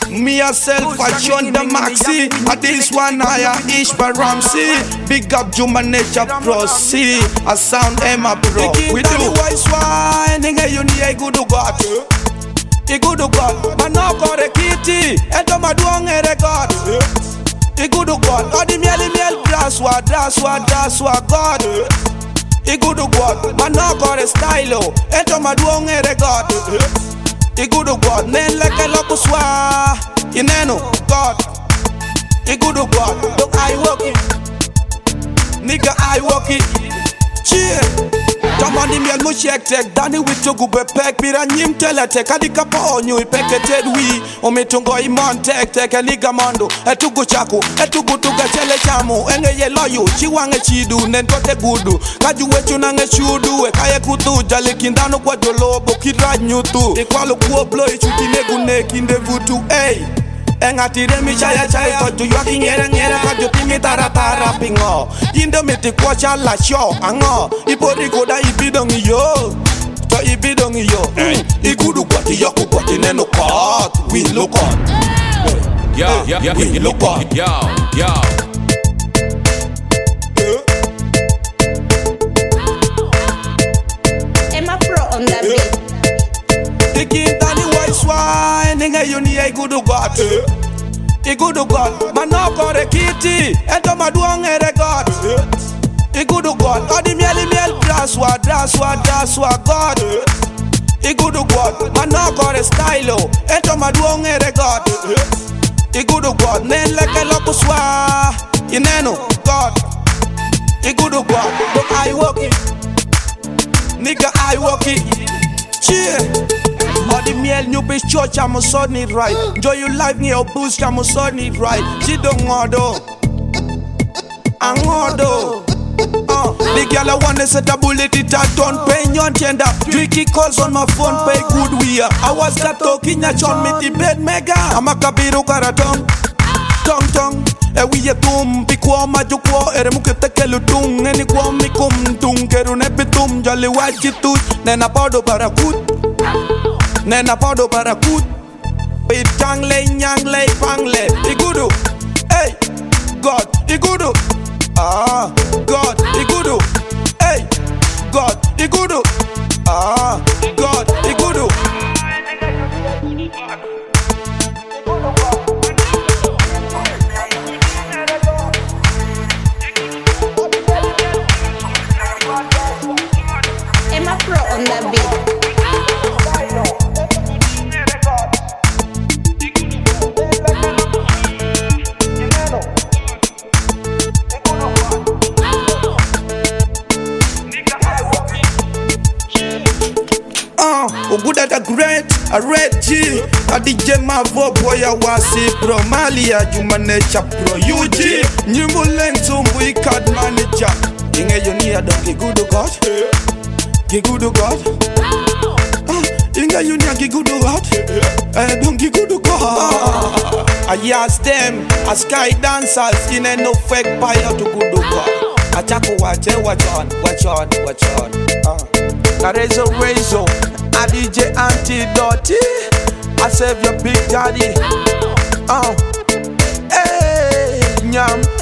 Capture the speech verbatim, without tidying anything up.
Me yourself, I John the Maxi. At this one, I am Ishba Ramsey. Big up Juma Nature Pro C. I sound Emma Bro. We do. Wise wine, you need good to God. I good to God. Man, no got a kitty. And to my doing a record. I good to God. All the mealy meal, that's what, that's what, that's what God. I good to God. Man, no got a style. And to my doing a record. I good to God. Nen like a locuswa. Ineno, God. I good to God. Look, I walk it. Nigga, I walk it. Cheer. Tamani miel mo shek tek dani wito gube pek bira nyim tele tek adika pa onyo ipeke tedwi ometungo imon tek tek eniga mondo etugu chaku etugu tuga chele chamu enge ye loyo chiwange chidu nentote gudu kaju wechu nange chudu e kaye kutu jale kindano kwa jolobo kiraj nyutu ikwalo kuo blow ichuti negu neki ndevutu ey Engatire mi chaya chaya Koju yuaki nyere nyere Koju timi tara tara pingo Indo miti kwa chala show Ango Ipori koda ibidong iyo To ibidong iyo Igudu kwati yaku kwati neno kot We look on Yo, yo, yo, We look on Yo, yo Emma Pro on that beat. Tiki tani wise wine Ninga yuni ya igudu got Igudu got Mano kore kiti Ento maduang ere got Igudu got Adi mieli miel Draswa, draswa, draswa got Igudu got Mano kore stylo Ento maduang ere got Igudu got Nen leke lokuswa Ineno got Igudu got Look I walk it Nigga I walk it Cheer All the miel new bitch church, I'm a son it right. Enjoy your life near your boost, I'm a son it right. She don't want to. I'm ordo. Uh, the girl I want to set a bullet, it I don't pay your tender. Tricky calls on my phone, pay good we are. I was that talking, I shot me the bed mega. I'm a kabiru karaton. Tong tong. E we a tum, pikwa majukwa, ere mukete kelutung, eni kwa mikum tung, keru nepitum, jolly wajitu, nena podo parakut. Nena podo parakut It tangle, nyangle, pangle Igudu Hey God Igudu Ah God Igudu Hey God Igudu Ah God Igudu Emma Pro on that beat. Oguda the great, a red G A D J Mavo boy a wasi pro Malia Juma Nature Pro U G Nyumbu lentu mwi card manager Inge yoni a don gigudu God Gigudu God Inge yoni a gigudu God Eh don gigudu God I ask them a sky dancers in a no fake pilot to good God Achaku wache watch on watch on watch on uh. Razor razor A D J Antidote I save your big daddy. Oh, hey, nyam.